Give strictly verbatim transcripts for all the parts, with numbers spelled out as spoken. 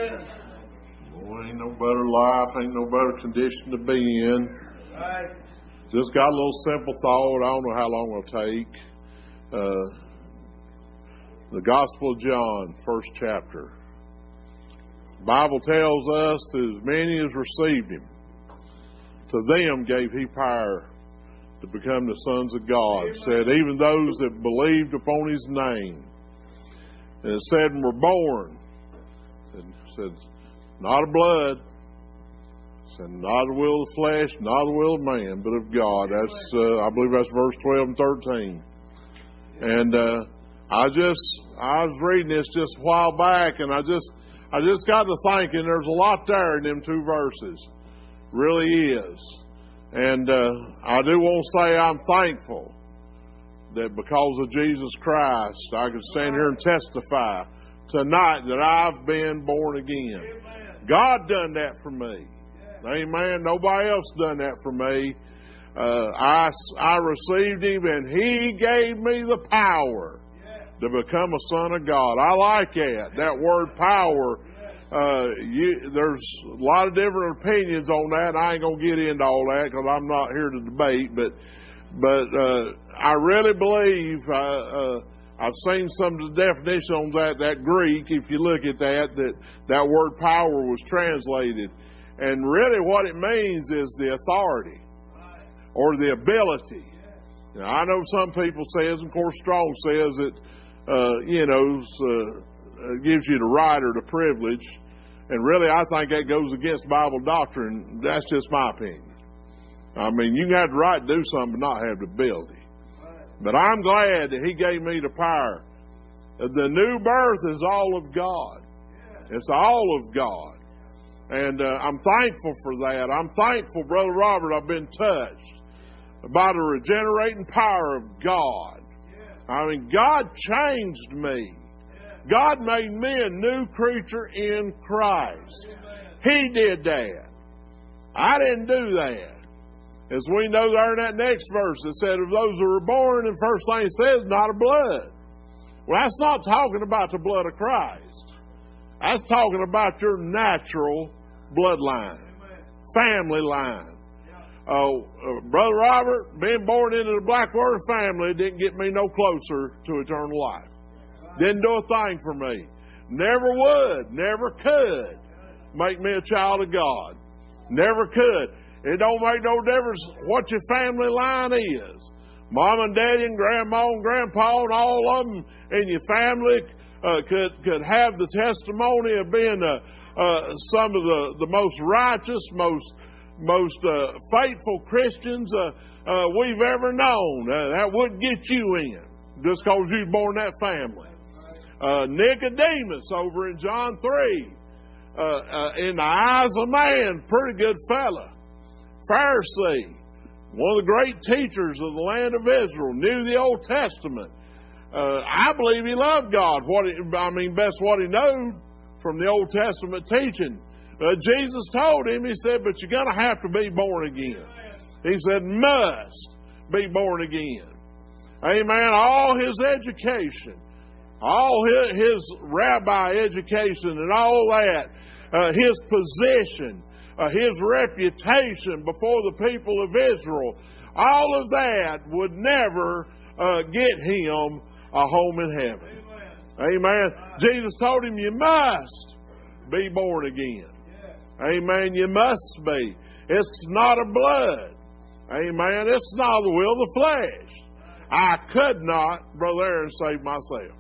Boy, ain't no better life, ain't no better condition to be in. Just got a little simple thought. I don't know how long it'll take. Uh, the Gospel of John, first chapter. The Bible tells us that as many as received Him, to them gave He power to become the sons of God. It said, even those that believed upon His name. And it said, and were born. It said, not of blood. It said, not the will of the flesh, not the will of man, but of God. That's, uh, I believe that's verse twelve and thirteen. And uh, I just, I was reading this just a while back, and I just, I just got to thinking there's a lot there in them two verses. Really is. And uh, I do want to say I'm thankful that because of Jesus Christ, I can stand here and testify tonight that I've been born again. God done that for me. Amen. Nobody else done that for me. Uh, I, I received Him, and He gave me the power to become a son of God. I like that. That word power. Uh, you, there's a lot of different opinions on that. I ain't gonna get into all that because I'm not here to debate. But, but uh, I really believe uh, uh, I've seen some of the definition on that. That Greek, if you look at that, that that word power was translated, and really what it means is the authority or the ability. Now, I know some people says, of course, Strong says that uh, you know uh, gives you the right or the privilege. And really, I think that goes against Bible doctrine. That's just my opinion. I mean, you can have the right to do something, but not have the ability. But I'm glad that He gave me the power. The new birth is all of God. It's all of God. And uh, I'm thankful for that. I'm thankful, Brother Robert, I've been touched by the regenerating power of God. I mean, God changed me. God made me a new creature in Christ. He did that. I didn't do that. As we know there in that next verse, it said of those who were born, and first thing it says, not of blood. Well, that's not talking about the blood of Christ. That's talking about your natural bloodline, family line. Uh, uh, Brother Robert, being born into the Blackwater family didn't get me no closer to eternal life. Didn't do a thing for me. Never would, never could make me a child of God. Never could. It don't make no difference what your family line is. Mom and Daddy and Grandma and Grandpa and all of them in your family uh, could could have the testimony of being uh, uh, some of the, the most righteous, most most uh, faithful Christians uh, uh, we've ever known. Uh, that wouldn't get you in just because you were born in that family. Uh, Nicodemus over in John three, uh, uh, in the eyes of man, pretty good fella. Pharisee, one of the great teachers of the land of Israel, knew the Old Testament. Uh, I believe he loved God. What he, I mean, best what he knew from the Old Testament teaching. Uh, Jesus told him, He said, but you're going to have to be born again. He said, must be born again. Amen. All his education, all his, his rabbi education and all that, uh, his position, uh, his reputation before the people of Israel, all of that would never uh, get him a home in heaven. Amen. Amen. Jesus told him, you must be born again. Amen. You must be. It's not of blood. Amen. It's not the will of the flesh. I could not, Brother Aaron, save myself.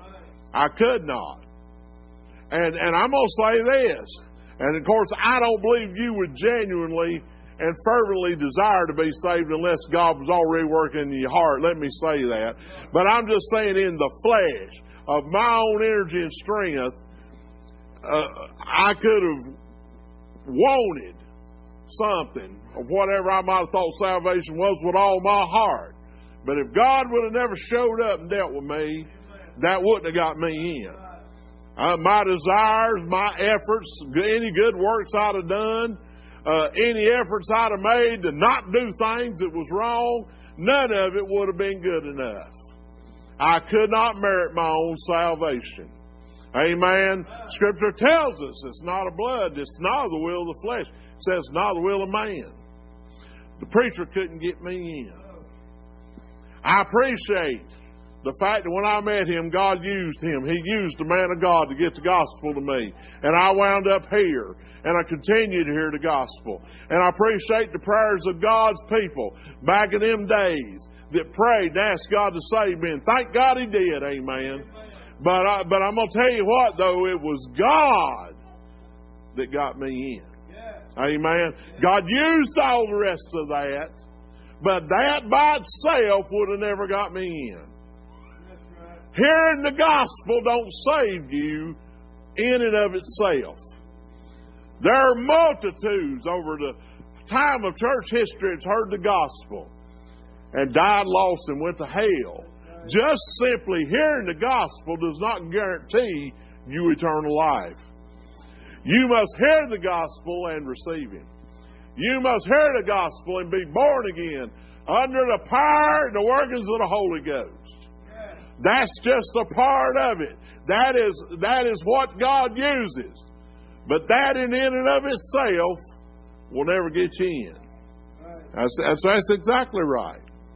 I could not. And and I'm going to say this. And of course, I don't believe you would genuinely and fervently desire to be saved unless God was already working in your heart. Let me say that. But I'm just saying, in the flesh of my own energy and strength, uh, I could have wanted something of whatever I might have thought salvation was with all my heart. But if God would have never showed up and dealt with me, that wouldn't have got me in. Uh, my desires, my efforts, any good works I'd have done, uh, any efforts I'd have made to not do things that was wrong, none of it would have been good enough. I could not merit my own salvation. Amen. Scripture tells us it's not of blood, it's not of the will of the flesh. It says not the will of man. The preacher couldn't get me in. I appreciate the fact that when I met him, God used him. He used the man of God to get the gospel to me. And I wound up here. And I continue to hear the gospel. And I appreciate the prayers of God's people back in them days that prayed and asked God to save me. And thank God He did. Amen. But, I, but I'm going to tell you what, though, it was God that got me in. Amen. God used all the rest of that. But that by itself would have never got me in. Hearing the gospel don't save you in and of itself. There are multitudes over the time of church history that's heard the gospel and died lost and went to hell. Just simply hearing the gospel does not guarantee you eternal life. You must hear the gospel and receive Him. You must hear the gospel and be born again under the power and the workings of the Holy Ghost. That's just a part of it. That is, that is what God uses. But that in and of itself will never get you in. That's, that's, that's exactly right.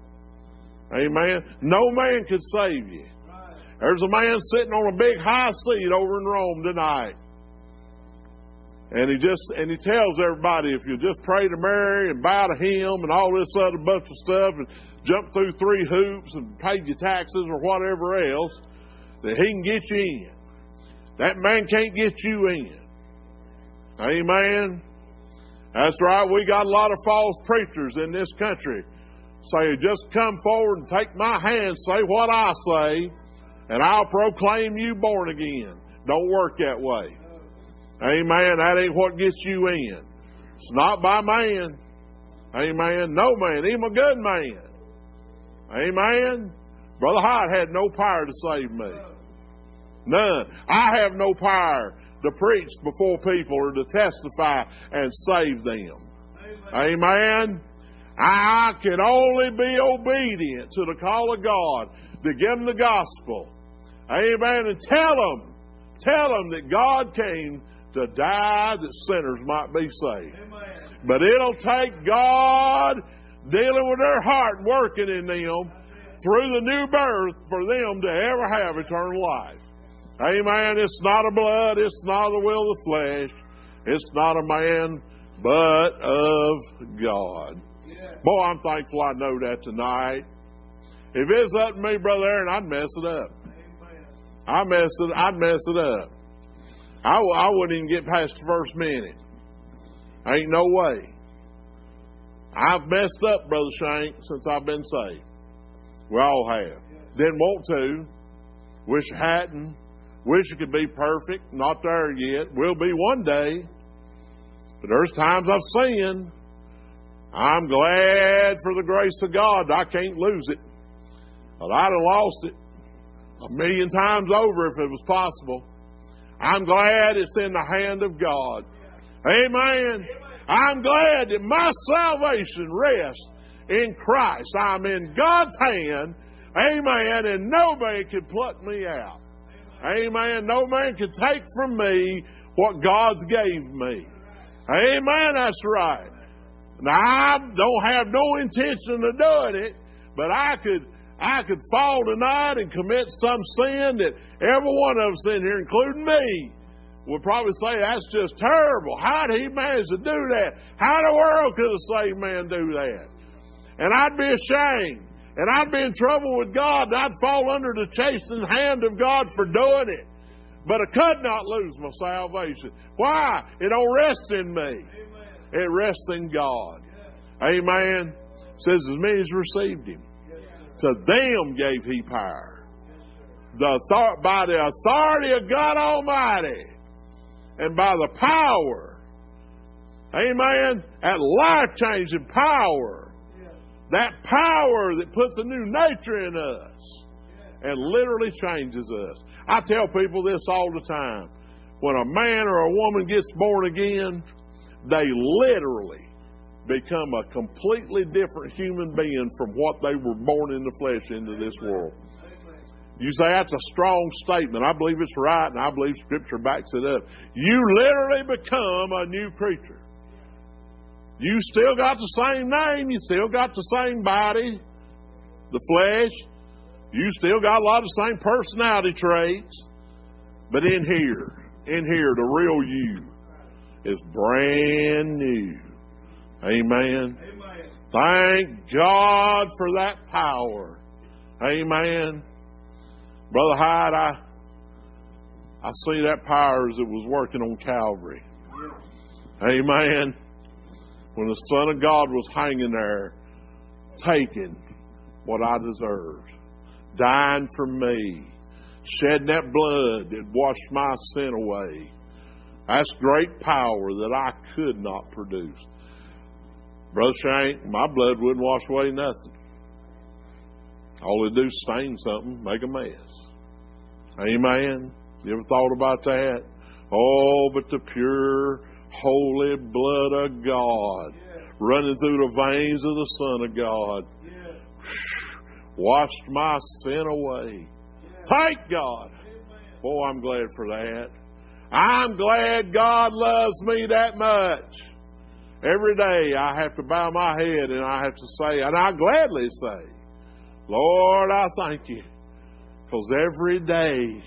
Amen. No man could save you. There's a man sitting on a big high seat over in Rome tonight. And he just and he tells everybody, if you just pray to Mary and bow to Him and all this other bunch of stuff and jump through three hoops and pay your taxes or whatever else, that He can get you in. That man can't get you in. Amen. That's right. We got a lot of false preachers in this country. Say, just come forward and take my hand, say what I say, and I'll proclaim you born again. Don't work that way. Amen. That ain't what gets you in. It's not by man. Amen. No man, even a good man. Amen. Brother Hyde had no power to save me. None. I have no power to preach before people or to testify and save them. Amen. Amen. I can only be obedient to the call of God to give them the gospel. Amen. And tell them, tell them that God came to die that sinners might be saved. Amen. But it'll take God dealing with their heart and working in them through the new birth for them to ever have eternal life. Amen. It's not of blood. It's not of the will of the flesh. It's not of man, but of God. Yeah. Boy, I'm thankful I know that tonight. If it's up to me, Brother Aaron, I'd mess it up. I mess it. I'd mess it up. I, I wouldn't even get past the first minute. Ain't no way. I've messed up, Brother Shank, since I've been saved. We all have. Didn't want to. Wish I hadn't. Wish it could be perfect. Not there yet. Will be one day. But there's times I've sinned. I'm glad for the grace of God. I can't lose it. But I'd have lost it a million times over if it was possible. I'm glad it's in the hand of God. Amen. I'm glad that my salvation rests in Christ. I'm in God's hand. Amen. And no man can pluck me out. Amen. No man can take from me what God's gave me. Amen. That's right. Now, I don't have no intention of doing it, but I could I could fall tonight and commit some sin that every one of us in here, including me, would probably say, that's just terrible. How did he manage to do that? How in the world could a saved man do that? And I'd be ashamed. And I'd be in trouble with God. And I'd fall under the chastening hand of God for doing it. But I could not lose my salvation. Why? It don't rest in me. Amen. It rests in God. Yes. Amen. It says, as many as received Him, yes, to them gave He power. The author- by the authority of God Almighty and by the power, amen, that life-changing power, yes, that power that puts a new nature in us, yes, and literally changes us. I tell people this all the time. When a man or a woman gets born again, they literally become a completely different human being from what they were born in the flesh into this world. You say that's a strong statement. I believe it's right, and I believe Scripture backs it up. You literally become a new creature. You still got the same name. You still got the same body, the flesh. You still got a lot of the same personality traits. But in here, in here, the real you is brand new. Amen. Amen. Thank God for that power. Amen. Brother Hyde, I, I see that power as it was working on Calvary. Amen. When the Son of God was hanging there, taking what I deserved, dying for me, shedding that blood that washed my sin away. That's great power that I could not produce. Brother Shank, my blood wouldn't wash away nothing. All it do is stain something, make a mess. Amen. You ever thought about that? Oh, but the pure, holy blood of God, yeah, running through the veins of the Son of God, yeah, washed my sin away. Yeah. Thank God. Amen. Oh, I'm glad for that. I'm glad God loves me that much. Every day I have to bow my head and I have to say, and I gladly say, Lord, I thank you. Because every day,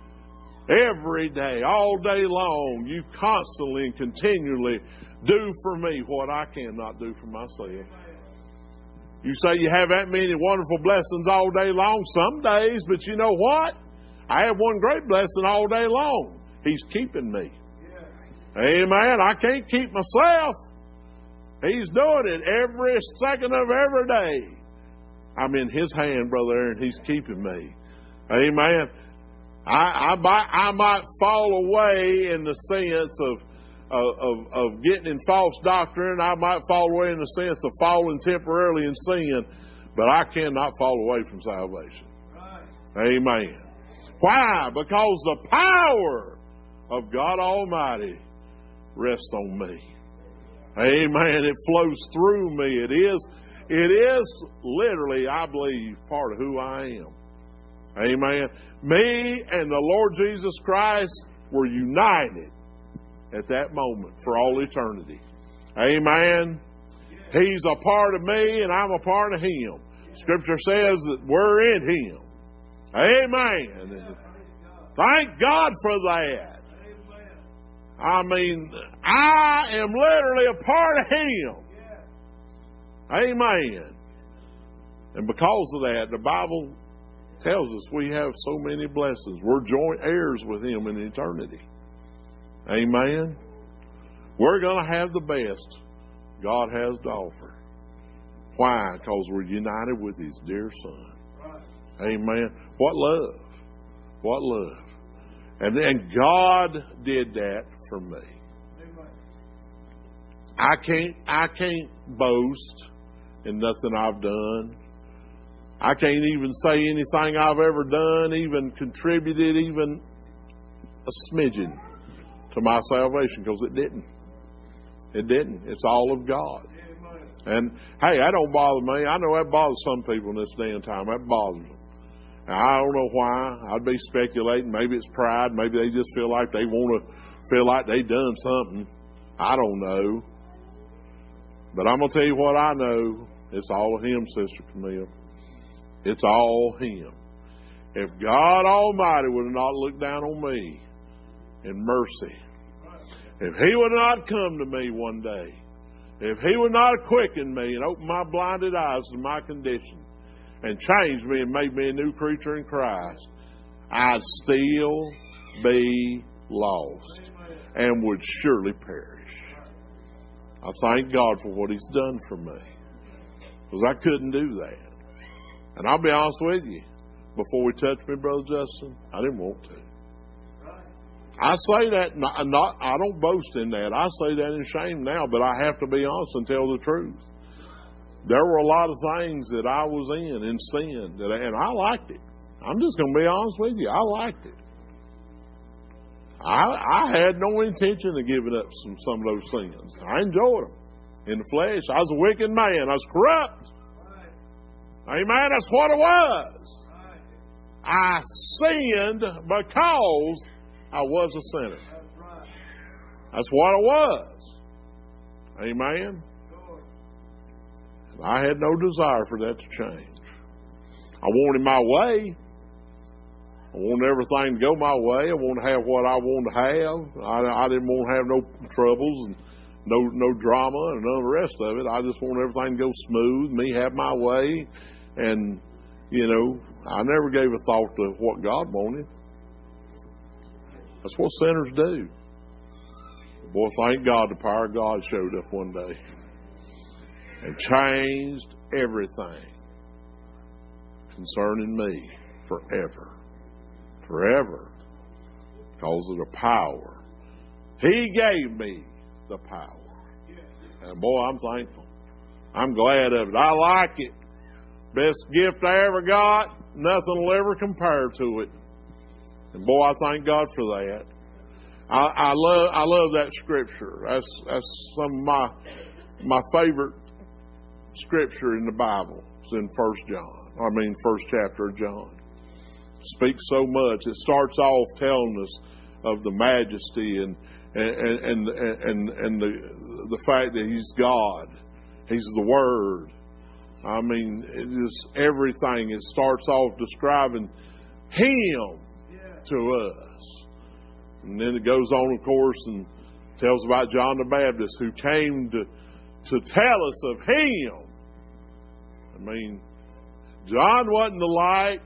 every day, all day long, you constantly and continually do for me what I cannot do for myself. You say you have that many wonderful blessings all day long some days, but you know what? I have one great blessing all day long. He's keeping me. Amen. I can't keep myself. He's doing it every second of every day. I'm in His hand, Brother Aaron. He's keeping me. Amen. I, I, might, I might fall away in the sense of, of, of getting in false doctrine. I might fall away in the sense of falling temporarily in sin. But I cannot fall away from salvation. Right. Amen. Why? Because the power of God Almighty rests on me. Amen. It flows through me. It is It is literally, I believe, part of who I am. Amen. Me and the Lord Jesus Christ were united at that moment for all eternity. Amen. He's a part of me and I'm a part of Him. Scripture says that we're in Him. Amen. Thank God for that. I mean, I am literally a part of Him. Amen. And because of that, the Bible tells us we have so many blessings. We're joint heirs with Him in eternity. Amen. We're going to have the best God has to offer. Why? Because we're united with His dear Son. Amen. What love. What love. And then God did that for me. I can't, I can't boast in nothing I've done. I can't even say anything I've ever done, even contributed even a smidgen to my salvation, because it didn't. It didn't. It's all of God. And hey, that don't bother me. I know that bothers some people in this day and time. That bothers them. Now, I don't know why. I'd be speculating. Maybe it's pride. Maybe they just feel like they want to feel like they done something. I don't know. But I'm going to tell you what I know. It's all of Him, Sister Camille. It's all Him. If God Almighty would have not looked down on me in mercy, if He would not come to me one day, if He would not have quickened me and opened my blinded eyes to my condition and changed me and made me a new creature in Christ, I'd still be lost and would surely perish. I thank God for what He's done for me, because I couldn't do that. And I'll be honest with you, before we touch me, Brother Justin, I didn't want to. I say that, not, not, I don't boast in that. I say that in shame now, but I have to be honest and tell the truth. There were a lot of things that I was in, in sin, that, and I liked it. I'm just going to be honest with you. I liked it. I, I had no intention of giving up some, some of those sins. I enjoyed them. In the flesh, I was a wicked man. I was corrupt. Amen. That's what it was. I sinned because I was a sinner. That's what I was. Amen? I had no desire for that to change. I wanted my way. I wanted everything to go my way. I wanted to have what I wanted to have. I, I didn't want to have no troubles and no no drama and none of the rest of it. I just wanted everything to go smooth, me have my way. And, you know, I never gave a thought to what God wanted. That's what sinners do. Boy, thank God the power of God showed up one day and changed everything concerning me forever. Forever. Because of the power. He gave me the power. And boy, I'm thankful. I'm glad of it. I like it. Best gift I ever got. Nothing will ever compare to it. And boy, I thank God for that. I, I love I love that scripture. That's that's some of my my favorite scripture in the Bible. It's in First John. I mean, first chapter of John. It speaks so much. It starts off telling us of the majesty and and and and, and the the fact that He's God. He's the Word. I mean, it is everything. It starts off describing Him to us. And then it goes on, of course, and tells about John the Baptist who came to, to tell us of Him. I mean, John wasn't the light,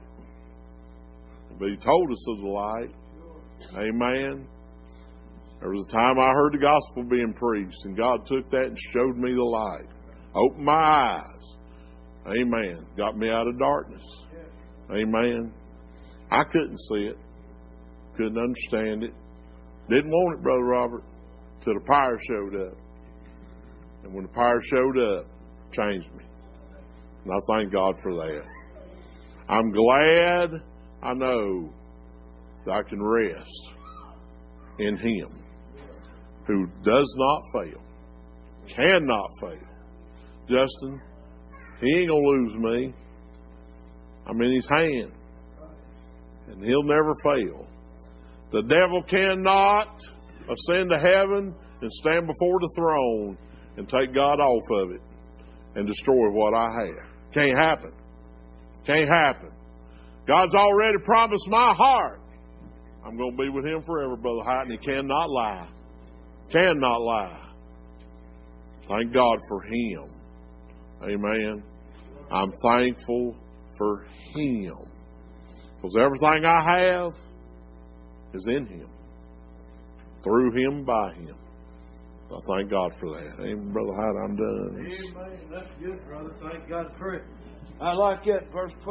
but he told us of the light. Amen. There was a time I heard the gospel being preached, and God took that and showed me the light. Opened my eyes. Amen. Got me out of darkness. Amen. I couldn't see it. Couldn't understand it. Didn't want it, Brother Robert, till the power showed up. And when the power showed up, it changed me. And I thank God for that. I'm glad I know that I can rest in Him who does not fail, cannot fail. Justin, He ain't going to lose me. I'm in His hand. And He'll never fail. The devil cannot ascend to heaven and stand before the throne and take God off of it and destroy what I have. Can't happen. Can't happen. God's already promised my heart I'm going to be with Him forever, Brother Hyde, and He cannot lie. Cannot lie. Thank God for Him. Amen. I'm thankful for Him. Because everything I have is in Him. Through Him, by Him. I thank God for that. Amen, Brother Hyde, I'm done. Amen. That's good, brother. Thank God for it. I like that verse twelve.